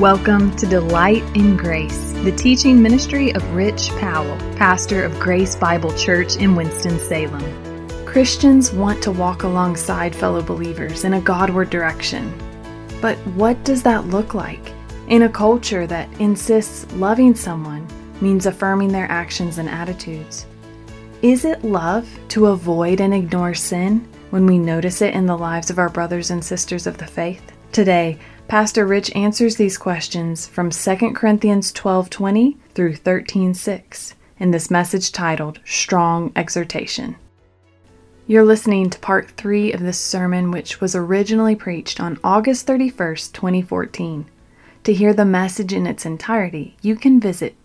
Welcome to Delight in Grace, the teaching ministry of Rich Powell, pastor of Grace Bible Church in Winston-Salem. Christians want to walk alongside fellow believers in a Godward direction. But what does that look like in a culture that insists loving someone means affirming their actions and attitudes? Is it love to avoid and ignore sin when we notice it in the lives of our brothers and sisters of the faith? Today, Pastor Rich answers these questions from 2 Corinthians 12:20 through 13:6 in this message titled Strong Exhortation. You're listening to part 3 of this sermon, which was originally preached on August 31st, 2014. To hear the message in its entirety, you can visit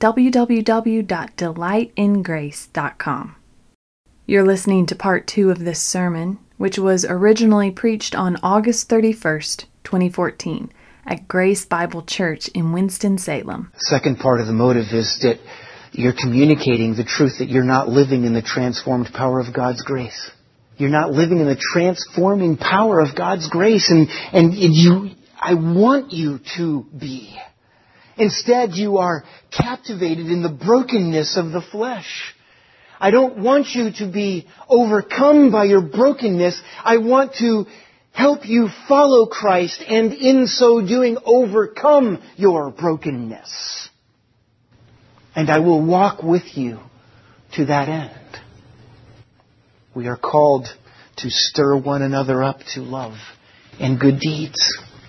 www.delightingrace.com. You're listening to part 2 of this sermon, which was originally preached on August 31st, 2014, at Grace Bible Church in Winston-Salem. The second part of the motive is that you're communicating the truth that you're not living in the transformed power of God's grace. You're not living in the transforming power of God's grace, and I want you to be. Instead, you are captivated in the brokenness of the flesh. I don't want you to be overcome by your brokenness. I want to help you follow Christ and in so doing overcome your brokenness. And I will walk with you to that end. We are called to stir one another up to love and good deeds.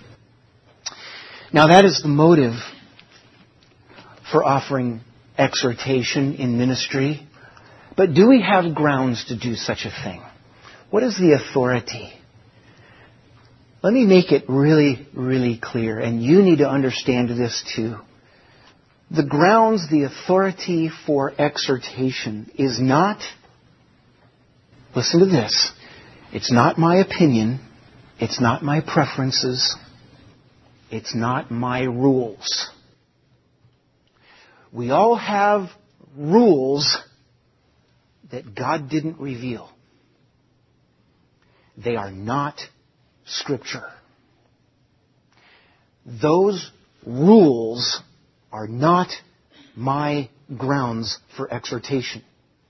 Now that is the motive for offering exhortation in ministry. But do we have grounds to do such a thing? What is the authority? Let me make it really, really clear, and you need to understand this too. The grounds, the authority for exhortation is not, listen to this, it's not my opinion, it's not my preferences, it's not my rules. We all have rules that God didn't reveal. They are not Scripture. Those rules are not my grounds for exhortation.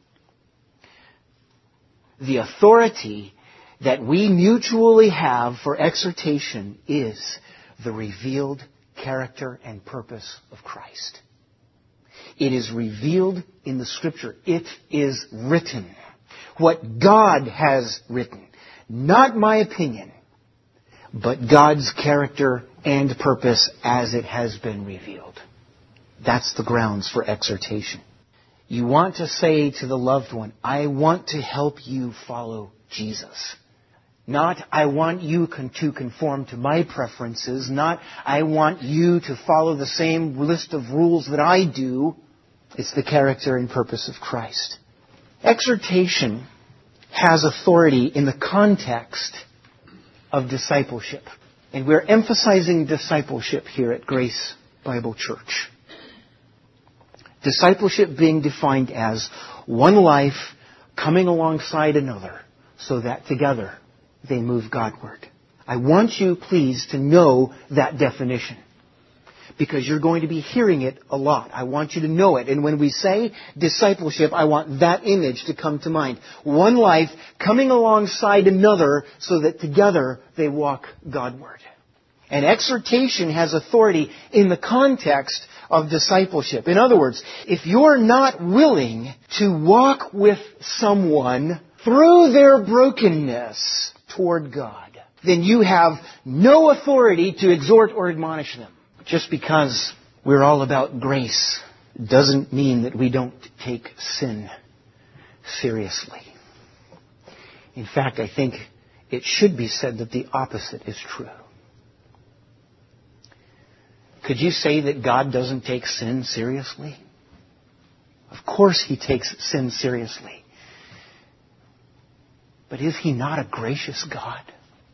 The authority that we mutually have for exhortation is the revealed character and purpose of Christ. It is revealed in the Scripture. It is written. What God has written. Not my opinion, but God's character and purpose as it has been revealed. That's the grounds for exhortation. You want to say to the loved one, I want to help you follow Jesus. Not, I want you to conform to my preferences. Not, I want you to follow the same list of rules that I do. It's the character and purpose of Christ. Exhortation has authority in the context of discipleship. And we're emphasizing discipleship here at Grace Bible Church. Discipleship being defined as one life coming alongside another so that together they move Godward. I want you, please, to know that definition, because you're going to be hearing it a lot. I want you to know it. And when we say discipleship, I want that image to come to mind. One life coming alongside another so that together they walk Godward. And exhortation has authority in the context of discipleship. In other words, if you're not willing to walk with someone through their brokenness toward God, then you have no authority to exhort or admonish them. Just because we're all about grace doesn't mean that we don't take sin seriously. In fact, I think it should be said that the opposite is true. Could you say that God doesn't take sin seriously? Of course He takes sin seriously. But is He not a gracious God?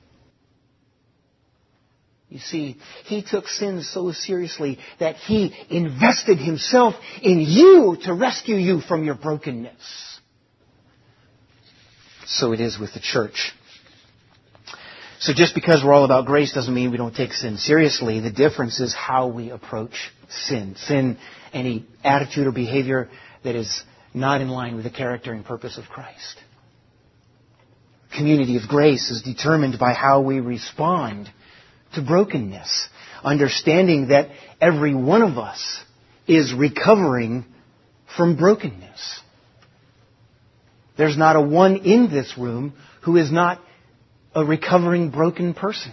You see, He took sin so seriously that He invested Himself in you to rescue you from your brokenness. So it is with the church. So just because we're all about grace doesn't mean we don't take sin seriously. The difference is how we approach sin. Sin, any attitude or behavior that is not in line with the character and purpose of Christ. Community of grace is determined by how we respond to brokenness, understanding that every one of us is recovering from brokenness. There's not a one in this room who is not a recovering broken person.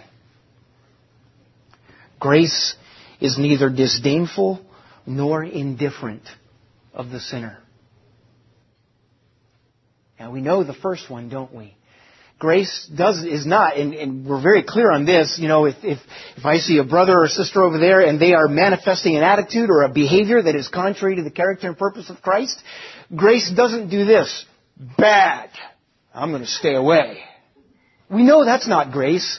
Grace is neither disdainful nor indifferent of the sinner. Now we know the first one, don't we? Grace is not, and we're very clear on this, if I see a brother or sister over there and they are manifesting an attitude or a behavior that is contrary to the character and purpose of Christ, grace doesn't do this. Bad. I'm going to stay away. We know that's not grace.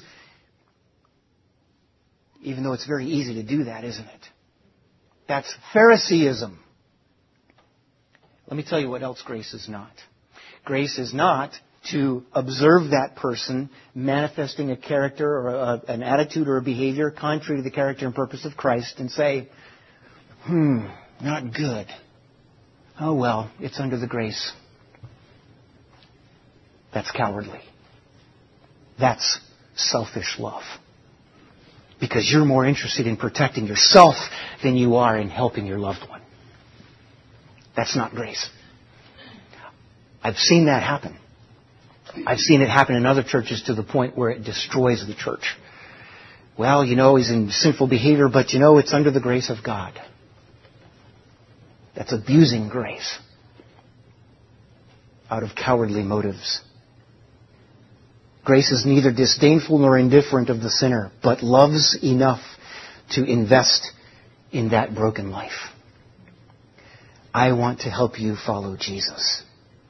Even though it's very easy to do that, isn't it? That's Phariseeism. Let me tell you what else grace is not. Grace is not to observe that person manifesting a character or an attitude or a behavior contrary to the character and purpose of Christ and say, not good. Oh well, it's under the grace. That's cowardly. That's selfish love. Because you're more interested in protecting yourself than you are in helping your loved one. That's not grace. I've seen that happen. I've seen it happen in other churches to the point where it destroys the church. Well, he's in sinful behavior, but it's under the grace of God. That's abusing grace out of cowardly motives. Grace is neither disdainful nor indifferent of the sinner, but loves enough to invest in that broken life. I want to help you follow Jesus.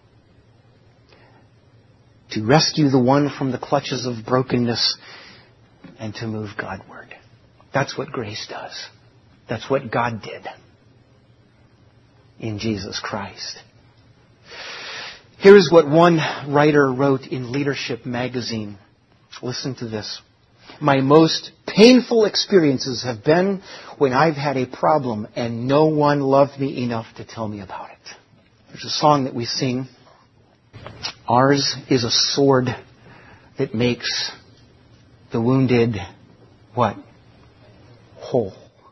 To rescue the one from the clutches of brokenness and to move Godward. That's what grace does. That's what God did in Jesus Christ. Here's what one writer wrote in Leadership magazine. Listen to this. My most painful experiences have been when I've had a problem and no one loved me enough to tell me about it. There's a song that we sing. Ours is a sword that makes the wounded, what? Whole.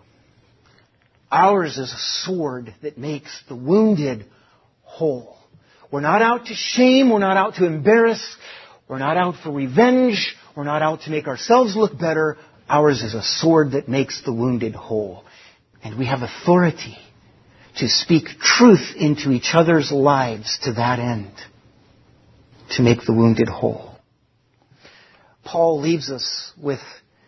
Ours is a sword that makes the wounded whole. We're not out to shame. We're not out to embarrass. We're not out for revenge. We're not out to make ourselves look better. Ours is a sword that makes the wounded whole. And we have authority to speak truth into each other's lives to that end, to make the wounded whole. Paul leaves us with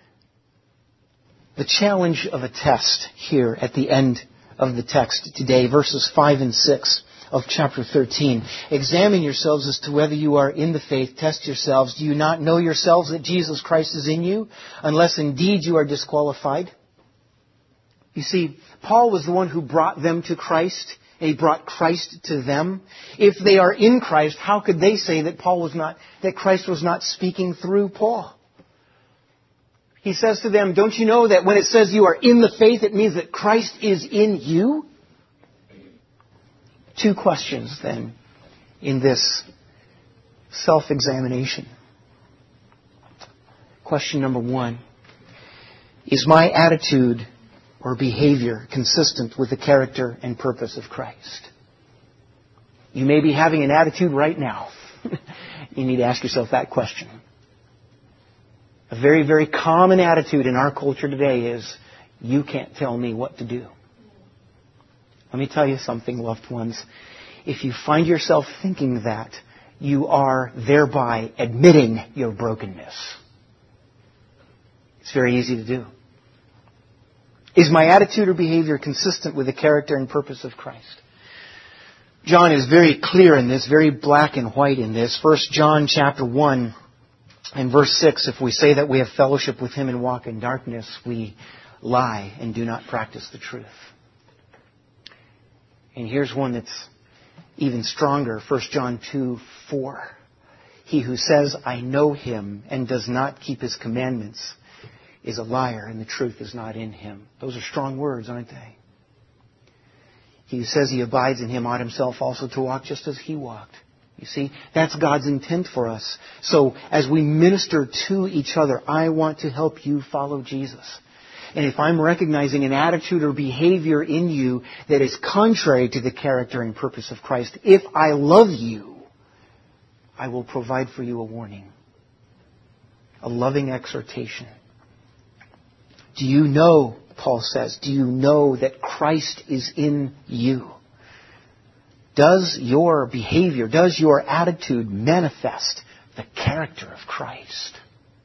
the challenge of a test here at the end of the text today, verses 5 and 6 of chapter 13. Examine yourselves as to whether you are in the faith. Test yourselves. Do you not know yourselves that Jesus Christ is in you, unless indeed you are disqualified? You see, Paul was the one who brought them to Christ, and he brought Christ to them. If they are in Christ, how could they say that that Christ was not speaking through Paul? He says to them, don't you know that when it says you are in the faith, it means that Christ is in you? Two questions then in this self-examination. Question number one, is my attitude or behavior consistent with the character and purpose of Christ? You may be having an attitude right now. You need to ask yourself that question. A very, very common attitude in our culture today is, you can't tell me what to do. Let me tell you something, loved ones. If you find yourself thinking that, you are thereby admitting your brokenness. It's very easy to do. Is my attitude or behavior consistent with the character and purpose of Christ? John is very clear in this, very black and white in this. 1 John chapter 1 and verse 6, if we say that we have fellowship with Him and walk in darkness, we lie and do not practice the truth. And here's one that's even stronger, 1 John 2:4. He who says, I know him, and does not keep his commandments is a liar, and the truth is not in him. Those are strong words, aren't they? He who says he abides in him ought himself also to walk just as he walked. You see, that's God's intent for us. So as we minister to each other, I want to help you follow Jesus. And if I'm recognizing an attitude or behavior in you that is contrary to the character and purpose of Christ, if I love you, I will provide for you a warning, a loving exhortation. Do you know, Paul says, do you know that Christ is in you? Does your behavior, does your attitude manifest the character of Christ?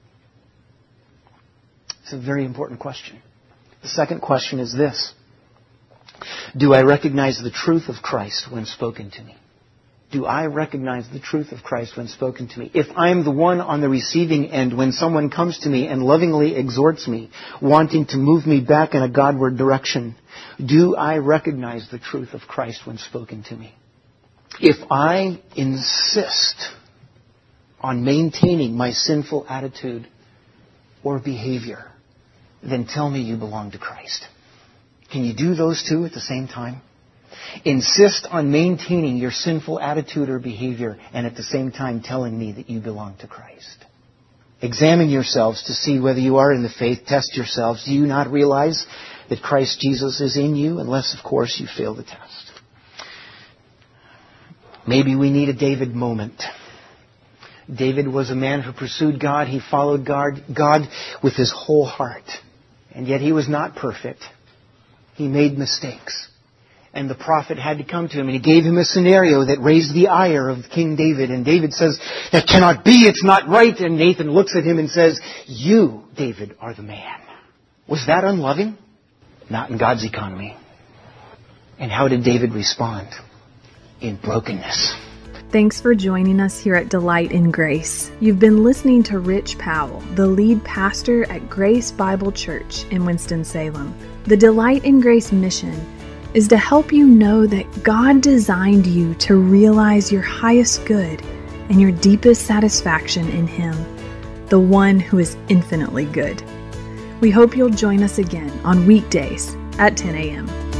It's a very important question. The second question is this. Do I recognize the truth of Christ when spoken to me? Do I recognize the truth of Christ when spoken to me? If I'm the one on the receiving end when someone comes to me and lovingly exhorts me, wanting to move me back in a Godward direction, do I recognize the truth of Christ when spoken to me? If I insist on maintaining my sinful attitude or behavior, then tell me you belong to Christ. Can you do those two at the same time? Insist on maintaining your sinful attitude or behavior and at the same time telling me that you belong to Christ. Examine yourselves to see whether you are in the faith. Test yourselves. Do you not realize that Christ Jesus is in you? Unless, of course, you fail the test. Maybe we need a David moment. David was a man who pursued God. He followed God with his whole heart. And yet he was not perfect. He made mistakes. And the prophet had to come to him, and he gave him a scenario that raised the ire of King David. And David says, that cannot be, it's not right. And Nathan looks at him and says, you, David, are the man. Was that unloving? Not in God's economy. And how did David respond? In brokenness. Thanks for joining us here at Delight in Grace. You've been listening to Rich Powell, the lead pastor at Grace Bible Church in Winston-Salem. The Delight in Grace mission is to help you know that God designed you to realize your highest good and your deepest satisfaction in Him, the one who is infinitely good. We hope you'll join us again on weekdays at 10 a.m.